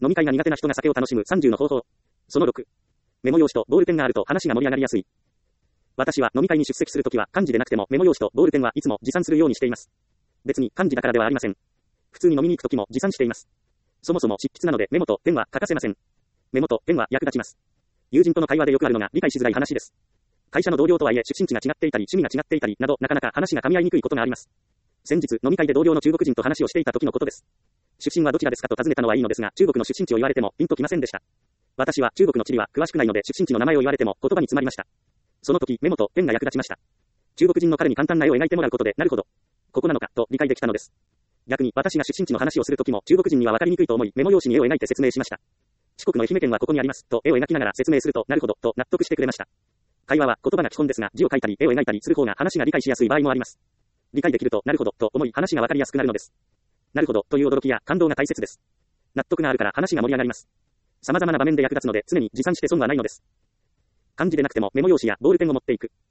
飲み会が苦手な人が酒を楽しむ30の方法。その6。メモ用紙とボールペンがあると話が盛り上がりやすい。私は飲み会に出席するときは漢字でなくてもメモ用紙とボールペンはいつも持参するようにしています。別に漢字だからではありません。普通に飲みに行くときも持参しています。そもそも執筆なのでメモとペンは欠かせません。メモとペンは役立ちます。友人との会話でよくあるのが理解しづらい話です。会社の同僚とはいえ出身地が違っていたり趣味が違っていたりなどなかなか話が噛み合いにくいことがあります。先日飲み会で同僚の中国人と話をしていた時のことです。出身はどちらですかと尋ねたのはいいのですが、中国の出身地を言われてもピンときませんでした。私は中国の地理は詳しくないので出身地の名前を言われても言葉に詰まりました。その時メモとペンが役立ちました。中国人の彼に簡単な絵を描いてもらうことで、なるほど、ここなのかと理解できたのです。逆に私が出身地の話をする時も中国人には分かりにくいと思いメモ用紙に絵を描いて説明しました。四国の愛媛県はここにありますと絵を描きながら説明すると、なるほどと納得してくれました。会話は言葉が基本ですが、字を書いたり絵を描いたりする方が話が理解しやすい場合もあります。理解できるとなるほどと思い話が分かりやすくなるのです。なるほどという驚きや感動が大切です。納得があるから話が盛り上がります。様々な場面で役立つので常に持参して損はないのです。漢字でなくてもメモ用紙やボールペンを持っていく。